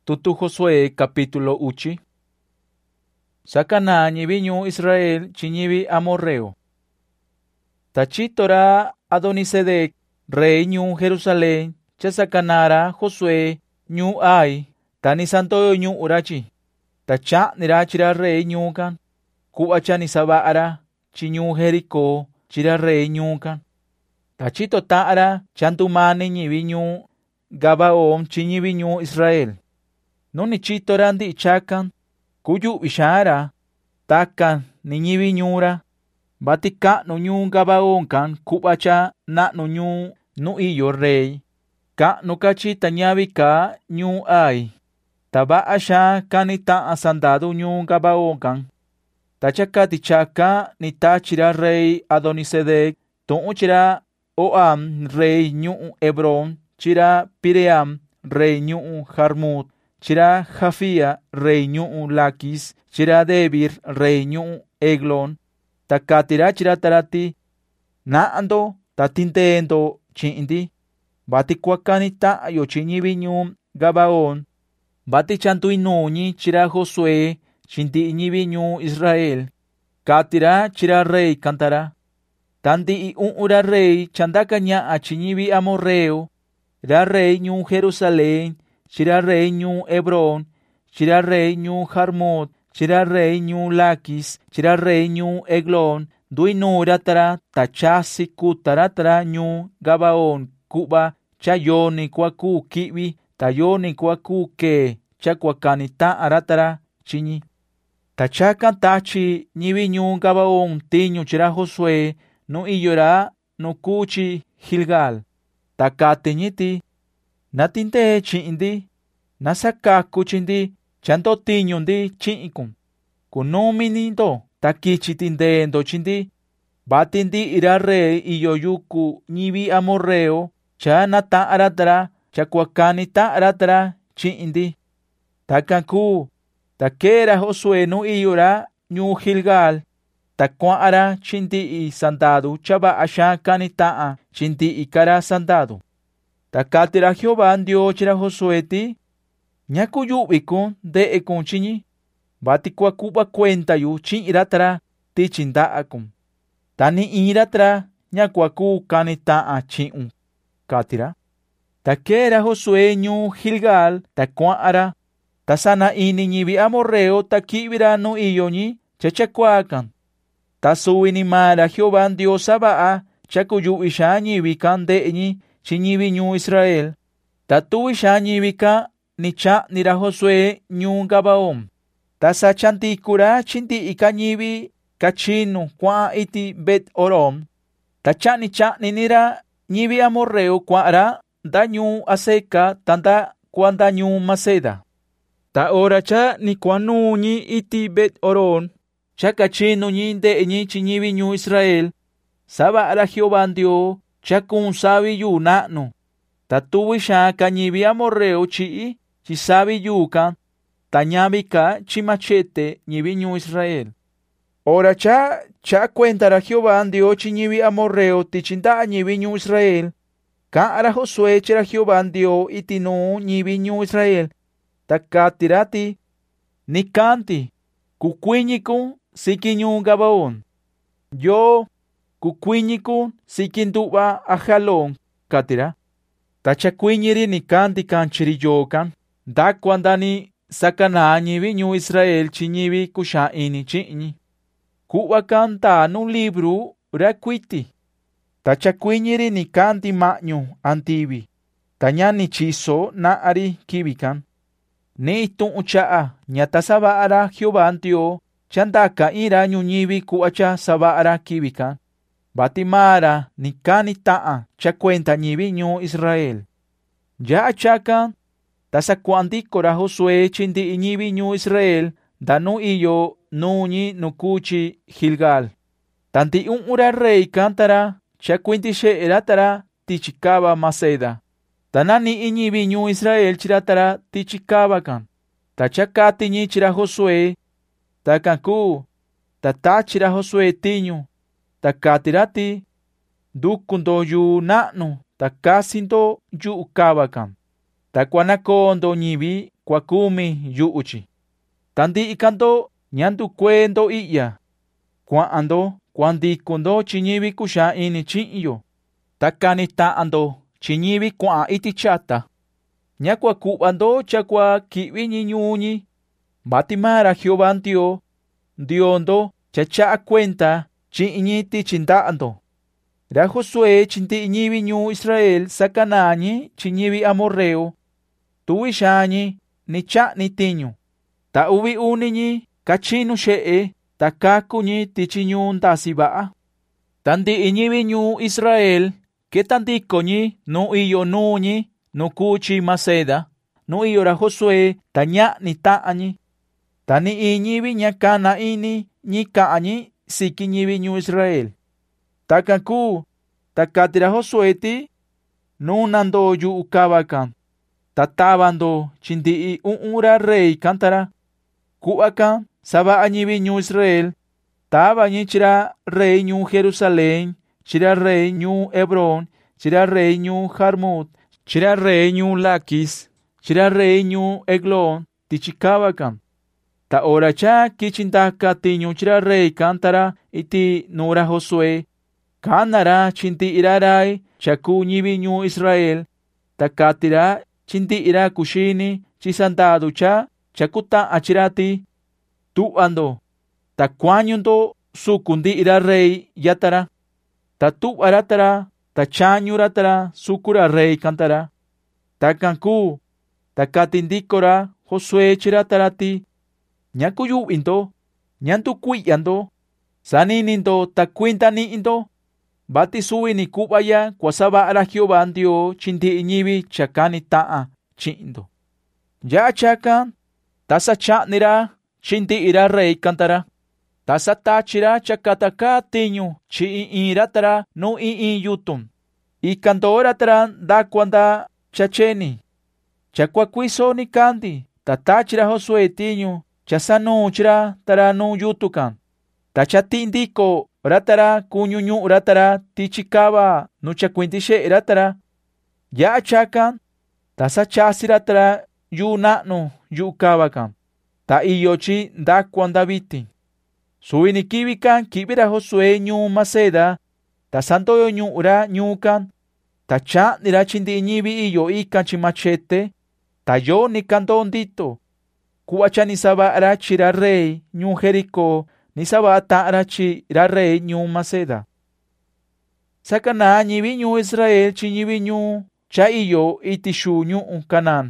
Tutu Josué capítulo uchi. Sakana ñivi ñu Israel chiñivi amorreo. Tachitora Adonisedec, rey ñu Jerusalén, chasakanara Josué ñu ay, tani santo ñu urachi. Tachanira chira rey ñu kan, kuachani sabara chiñu Jericó chira rey ñu kan. Tachito taara chantumani ñivi ñu Gabaón chiñivi ñu Israel. Nuni chitora ndi chakan, kuyu ishara, takan niñivi ñura, batika no ñu Gabaón kan kubacha na no ñu no iyo rey, ka no kachi tañavi ka ñu ay, taba asha kanita asandado ñu Gabaón kan, tachaka tichaka ni tachira rey Adonisedec, ton chira Oam rey ñu Hebrón, chira Piream rey ñu Jarmut, chira Jafía rey ñu Laquis, chira Debir rey ñu Eglón, takatira chira tarati, naando tatintendo chindi, bati kuakanita yo chiñivi ñu Gabaón, bati chantu inuñi chira Josué, chinti iñivi ñu Israel, katira chira rey cantara, tanti ura rey chandaka ña a chiñivi amorreo, ra rey ñu Jerusalén, chira rey ñu Hebrón, chira rey ñu Jarmut, chira rey ñu Laquis, chira rey ñu Eglón, duinura tara tachasi kutara tara ñu Gabaón, kuba chayoni kwaku kiwi, tayoni kwaku ke, chakuakanita aratara chiñi. Tachakan tachi ñivi ñu Gabaón tiñu chira Josué, no iyora no kuchi Gilgal, takatiñiti, natinte chindi, nasakaku chindi, chanto tiñundi chinkun, kunomini do, takichitindendo chindi, batindi ira rey iyoyuku ñivi amorreo, cha nata aratara, chakuakanita aratara chindi, takanku, takera Josué no iyora ñu Gilgal, takuara chindi i sandado chaba asha kanita chindi i kara sandado. Takatira Jehová dio chira Josué ti, ñaku yubikun de ekun chiñi, bati kuakuba cuenta yu chin iratara ti chinda akun. Tani iratara ñakuaku kanita chin katira. Takera Josué ñu Gilgal takuara, tasana ini ñivi amorreo takibira no iyoñi chachakuakan. Tasuini mara Jehová Dios Saba'a, chakuyu isha ñivikan deñi chiñivi ñu Israel. Tatu isha ñivika ni cha nira Josué ñu Gabaón. Tasa chantikura chinti ika ñivi kachinu kwa iti Bet Orom. Tacha ni cha ni nira ñivi amorreo kwara da ñu Aseca tanda kwanda ñu Maceda. Ta ora cha ni kwanu ñi iti Bet Orom. Chakachino ñi deñi chiñivi ñu Israel, saba ara Jehová dio, chakun sabi yu na'nu, tatuwi shaka ñivi amorreo chi'i, chisabi yuka, tañabika chimachete ñivi ñu Israel. Ora cha cuentara Jehová dio chiñivi amorreo tichinda ñivi ñu Israel, ka ara Josué chira Jehová dio itinu ñivi ñu Israel, takatirati, nikanti, kukuiñikun, sikiñu Gabaón. Yo kukuiñikun sikinduba ajalón katira. Tachakuiñiri ni kanti kanchiri yokan. Da kwandani sakana ñivi ñu Israel chiñivi kusha ini chiñi. Kuwa kanta no libro rakuiti. Tachakuiñiri ni kanti mañu antivi. Tañani chiso na ari kibikan. Ni itun uchaa ñatasaba ara Jehová dio. Chandaka ira ñuñivi kuacha sabara kibika. Batimara ni kanita cha cuenta ñivi ñu Israel. Ya achaka tasa kuandikora Josué chindi ñivi ñu Israel danu iyo nuñi nukuchi Gilgal. Tanti ura rey cantara cha cuenti she eratara tichikaba Maceda. Tanani ñivi ñu Israel chiratara tichikaba kan. Tachakati ñi chira Josué. Takanku, tatachira Josué tiñu, takatirati, dukundo yu na'nu, takasindo yu ukabakan. Takuanakondo ñivi kuakumi yu'uchi. Tandi'i kando ñandu kuendo i'ya. Kua'ando kuandikondo chiñivi kuxa ini chi'yo. Takani ta'ando chiñivi kua'a iti chata. Ña kuaku'vando chakua ki'vi ñiñuñi. Batimara Jehová Ndiondo chacha'a cuenta chi'ñi tichinda'ando. Ra Josué chinti'i ñivi ñu Israel sakanañi chiñivi amorreo. Tuwi xañi ni cha'ni tiñu. Ta uvi uniñi kachinu xe'e ta kakuñi tichi ñu ndasi va'a. Tandi'i ñivi ñu Israel ke tandikoñi nu iyo nuñi nu kuchi Maceda. Nu iyo ra Josué ta ña'ni ta'añi. Ta ni'i ñivi ña kana ini ñi ka'añi siki ñivi ñu Israel. Takan ku ta kati ra Josué ti nunando yu'u kava kan. Ta tavando chindi'i ra rey kantara. Ku'a kan sava'a ñivi ñu Israel. Tavañi chira rey ñu Jerusalén, chira rey ñu Hebrón, chira rey ñu Jarmut, chira rey ñu Laquis, chira rey ñu Eglón, tichikava kan. Ta ora cha kichindaka tiñu chira rey kantara iti nura Josué. Kanara chinti'iraray chaku ñivi ñu Israel. Ta katira chinti'ira kushini chisandadu cha chakuta'a chirati. Tu'ando. Ta kuañundo sukundi'ira rey yatara. Ta tu'aratara ta chañuratara sukura rey kantara. Ta kanku ta katindikora Josué chiratarati. Ñakuyu'vindo, ñantukui'yando, saninindo ta kuintani'indo. Bati suwi ni ku'vaya kuasava'ara Jehová Ndio chinti'i ñivi chakani ta'a chi'ndo. Ya'a chakan ta sacha'nira chinti'ira rey kantara. Ta satachira chakataka tiñu chi'i'iratara nu i'i yutun. Ikandoratara ndakuanda chacheni. Chakuakuiso ni kandi ta tachira Josué tiñu chasanuchira tara nu yutukan. Ta chatindiko ratara kuñuñu ratara tichikava nu chakuintishe ratara. Ya'a chakan ta sachasiratara yu na'nu yu kavakan. Ta iyochi ndakuanda vitin. Suwini kivikan kivira Josué ñu Maceda. Ta santoyo ñu'ra ñukan. Ta cha'nira chindi'i ñivi iyo ikan chi machete. Ta yo ni kandondito. Ku'acha ni sava'ra chira rey ñu Jericó ni sava'a ta'ra chira rey ñu Maceda. Sakana ñivi ñu Israel chi ñivi ñu cha iyo iti xu ñu'u Canaán.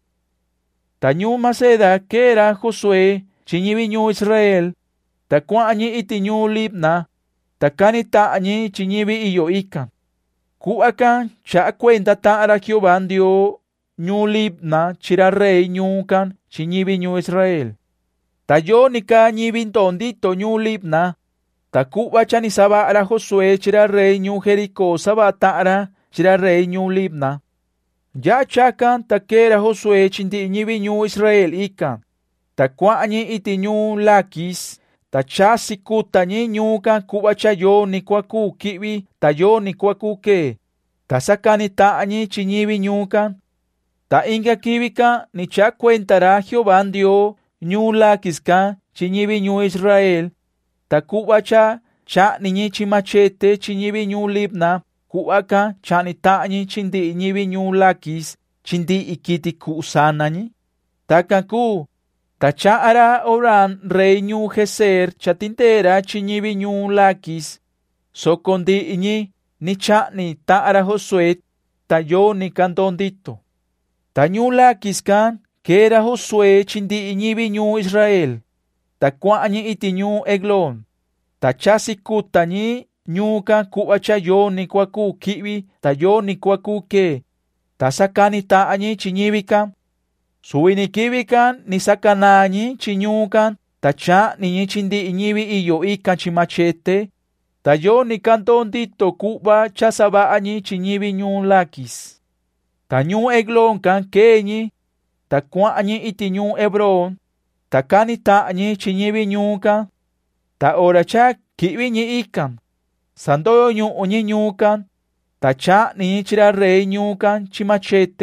Ta ñu Maceda kera Josué chi ñivi ñu Israel. Ta kua'ñi iti ñu Libna. Ta kani ta'ñi chi ñivi iyo ikan. Ku'akan cha'a cuenta ta'ra Jehová Ndio ñu Libna chira rey ñukan chi ñivi ñu Israel. Ta yo ni ka ñivi ndondito ñu Libna. Ta ku'vacha ni sava'ra Josué chira rey ñu Jericó sava'a ta'ra chira rey ñu Libna. Ya chakan ta kera Josué chindi'i ñivi ñu Israel ikan. Ta kua'ñi iti ñu Laquis. Ta chasi kutañi ñukan ku'vacha yo ni kuaku ki'vi ta yo ni kuaku ke. Ta sakani ta'ñi chi ñivi ñukan. Ta inka kivikan ni cha cuentara Jehová Ndio ñu Laquis kan chi ñivi ñu Israel. Ta ku'vacha cha'niñi chi machete chi ñivi ñu Libna. Ku'akan cha'ni ta'ñi chindi'i ñivi ñu Laquis chindi'i kiti ku'sanañi. Ta kanku ta cha'ara Orán rey ñu Geser chatintera chi ñivi ñu Laquis. Sokondi'iñi ni cha'ni ta'ra Josué ta yo ni kandondito. Ta ñu Laquis kan kera Josué chindi'i ñivi ñu Israel. Ta kua'ñi iti ñu Eglón. Ta chasi kutañi ñukan ku'vacha yo ni kuaku ki'vi ta yo ni kuaku ke. Ta sakani ta'ñi chi ñivi kan. Suwini kivi kan ni sakanañi chi ñukan ta cha'niñi chindi'i ñivi iyo ikan chi machete. Ta yo ni kandondito ku'va cha sava'añi chi ñivi ñu Laquis. Ta ñu Eglón kan keñi. Ta kua'ñi iti ñu Hebrón. Ta kani ta'ñi chi ñivi ñukan. Ta ora cha ki'viñi ikan. Sandoyo ñu'uñi ñukan. Ta cha'niñi chira rey ñukan chi machete.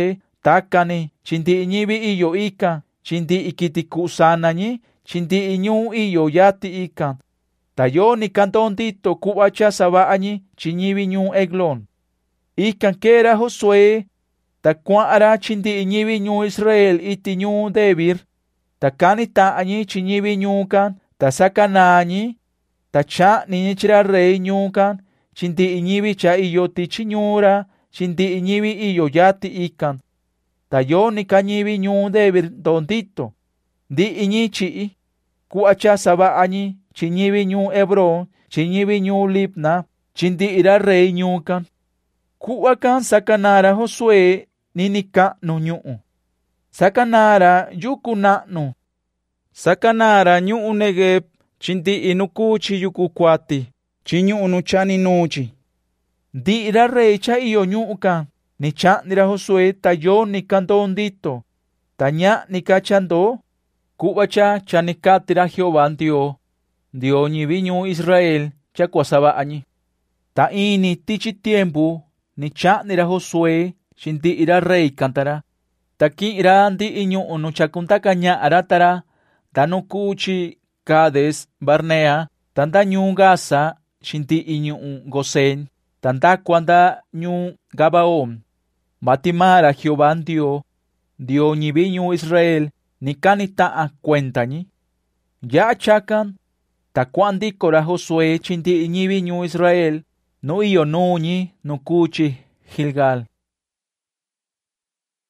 takani chinti ñivi iyo ikan, chinti ikitikusana ñi, chinti iñu iyo yati ikan. Tayo ni kantondito kuacha sabañi chiñivi ñu eglon. Ikan kera Josué, ta kuara chinti ñivi ñu Israel iti ñu Debir, ta kanitañi chiñivi ñu kan, ta sakanañi, ta cha'ni chira rey ñu kan, chinti ñivi cha iyo ti chiñura, chinti ñivi iyo yati ikan. Tayo ni kañivi ñu Debir dondito, di iñi chi'i, kuacha sabañi chiñivi ñu Hebrón, chiñivi ñu Libna, chinti ira rey ñu kan. Ku'a kan sakanara Josué nini ka'nu ñu'u. Sakanara yuku na'nu. Sakanara ñu'u Negueb chinti inukuchi yuku kuati, chiñu'u nu chani nuchi. Di ira rey cha iyo ñu'u kan, ni cha'nira Josué tayo ni kandondito, ta ña'ni ka chando, ku'a cha chanikatira Jehová Dio ñivi ñu Israel cha kuasabañi. Ta ini tichi tiempo ni cha'nira Josué chinti ira rey kantara. Ta ki'ira ndi iñu'u nu chakuntaka ña'ara tara, ta nukuchi Cades Barnea, tanda ñu Gaza chinti iñu'u Gosén, tanda kuanda ñu Gabaón. Matimara Jehová Dio ñivi ñu Israel ni kanita'a cuentañi. Ya chakan, ta kuandikora Josué chinti ñivi ñu Israel, no iyo nuñi nukuchi Gilgal.